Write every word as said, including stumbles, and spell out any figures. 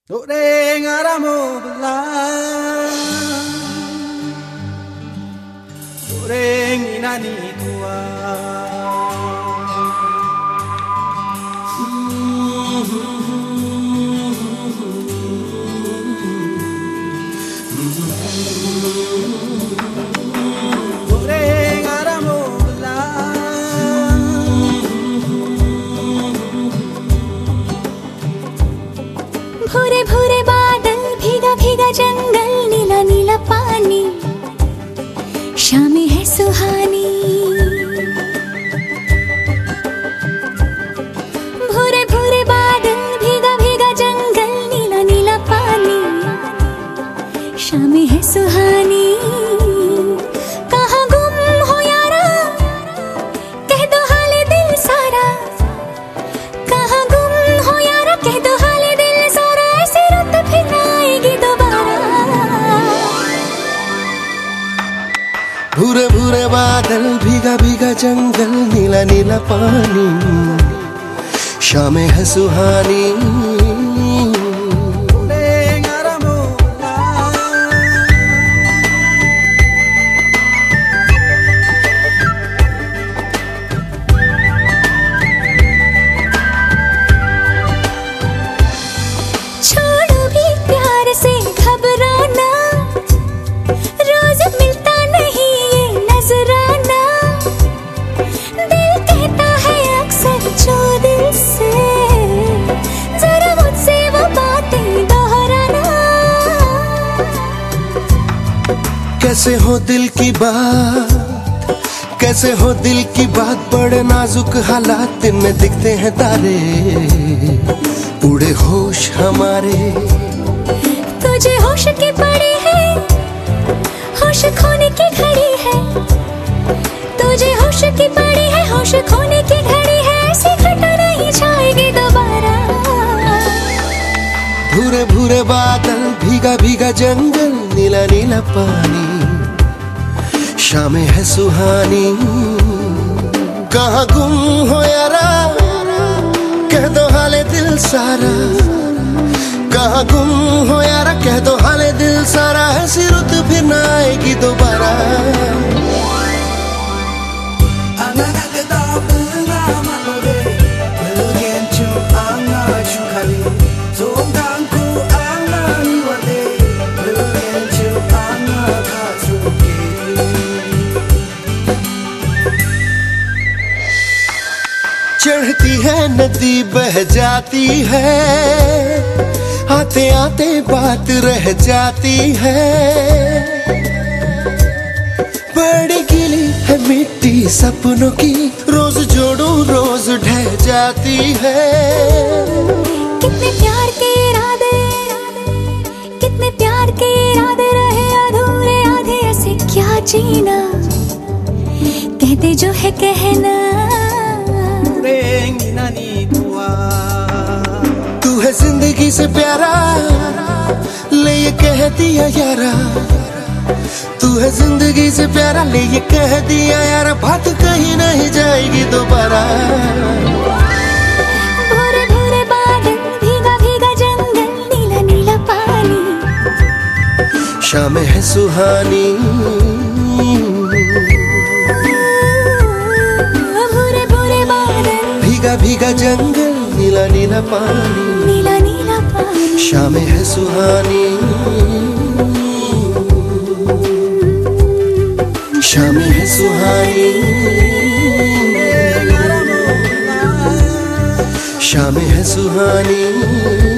Doreng aramo bela, doreng inani tua. Doreng aramo bela, भूरे भूरे बादल, भीगा भीगा जंगल, नीला नीला पानी, शामें है सुहानी। भूरे भूरे बादल, भीगा भीगा जंगल, नीला नीला पानी, शामें है सुहानी। कहाँ गुम हो यारा, कह दो हाले दिल सारा। कहाँ गुम हो यारा, कह दो हाले दिल सारा। ऐसी रुत फिर आएगी दोबारा। भूरे भूरे बादल, भीगा भीगा जंगल, नीला नीला पानी, शामें है सुहानी। doreng aramo छोड़ो भी प्यार से घबराना, रोज मिलता नहीं ये नजराना। दिल कहता है अक्सर जो दिल से, जरा मुझसे वो बातें दोहराना। कैसे हो दिल की बात, कैसे हो दिल की बात, बड़े नाजुक हालात, दिन में दिखते हैं तारे, उड़े होश हमारे। तुझे होश की पड़ी है, होश खोने की घड़ी है। तुझे होश की पड़ी है, होश खोने की घड़ी है। ऐसी घटा नहीं जाएगी दोबारा। भूरे भूरे बादल, भीगा भीगा जंगल, नीला नीला पानी, शामें है सुहानी। कहाँ गुम हो यारा, कह दो हाले दिल सारा। कहाँ गुम हो यारा, कह दो हाले दिल सारा। ऐसी रुत फिर न आएगी दोबारा। anak kita pengalaman lode, bagian cu anak cu kali, zongkangku anak niwade, bagian cu anak kasuke. चढ़ती है नदी बह जाती है, आते आते बात रह जाती है। बड़ी गिली है मिट्टी सपनों की, रोज जोड़ू रोज ढह जाती है। कितने प्यार के इरादे, कितने प्यार के इरादे रहे अधूरे आधे। ऐसे क्या जीना, कहते जो है कहना। Doreng inani tua. तू है जिंदगी से प्यारा, ले ये कह दिया यारा। तू है जिंदगी से प्यारा, ले ये कह दिया यारा। बात कहीं नहीं जाएगी दोबारा। भूरे भूरे बादल, भीगा भीगा जंगल, नीला नीला पानी, शामें है सुहानी। भूरे भूरे बादल, भीगा भीगा जंगल, नीला नीला पानी, नीला नीला पानी, शामें है सुहानी। शामें है सुहानी, शामें है सुहानी।